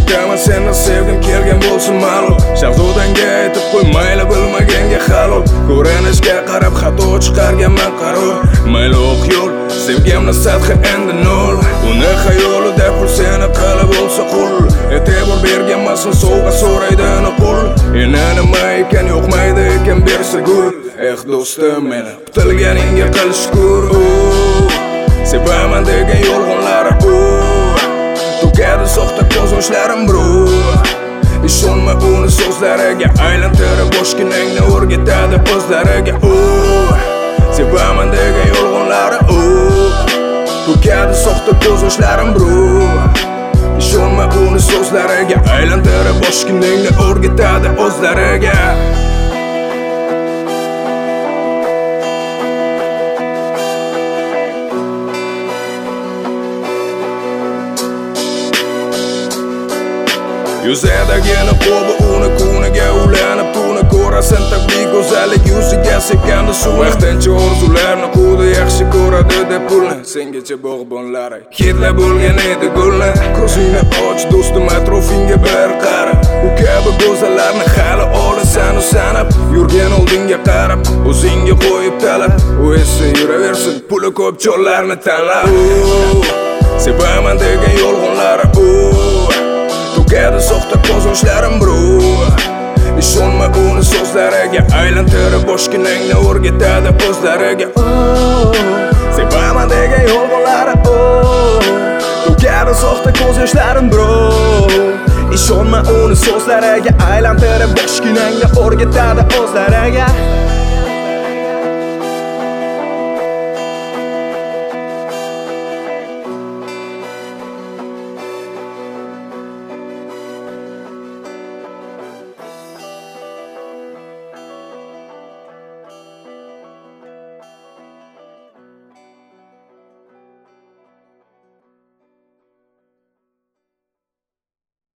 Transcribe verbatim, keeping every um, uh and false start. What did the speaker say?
aytaman seni sevgim kelgan bo'lsin ma'lum. Shahzodanga aytib qo'y mayli bilmaganga halol. Ko'rinishga qarab xato chiqarganman qaror. Mayli o'q yo'l, sevgimni sathi endi nol. Uni xayolida pul seni qilib bo'lsa qul. E'tibor berganmasin sovg'a so'raydi qul. Endi nima ekan yo'qmaydi ekan bersa gul. Eh do'stim meni bitilganingga qil shukr. Sevaman degan yolg'onlari to'kadi soxta ko'z yoshlarim bro. Ishonma uni so'zlariga, aylantirib boshginangni o'rgatadi o'zlariga. Sevaman degan yolg'onlari to'kadi soxta ko'z yoshlarim bro. Ishonma uni so'zlariga, aylantirib boshginangni o'rgatadi o'zlariga. Yuzidagini qo'bi uni kuniga ulanib tuni ko'rasan tabiiy go'zallik yuziga sepganda suv. Vaqtincha orzularni qudi yaxshi ko'radi deb pulni sengacha bog'bonlari hidla bo'lgan edi gulni. Ko'zingni och do'stim, atrofingga bir qara. U kabi go'zallarni hali olasan sanab yurgan oldinga qarab o'zingga qo'yib talab. U esa yuraversin puli ko'p chollarni tanlab. Sevaman degan yolg'onlari to'kadi soxta ko'z yoshlarim bro. Ishonma uni so'zlariga, aylantirib boshginangni o'rgatadi o'zlariga. Sevaman degan yolg'onlari to'kadi soxta ko'z yoshlarim bro. Ishonma uni so'zlariga, aylantirib boshginangni o'rgatadi o'zlariga.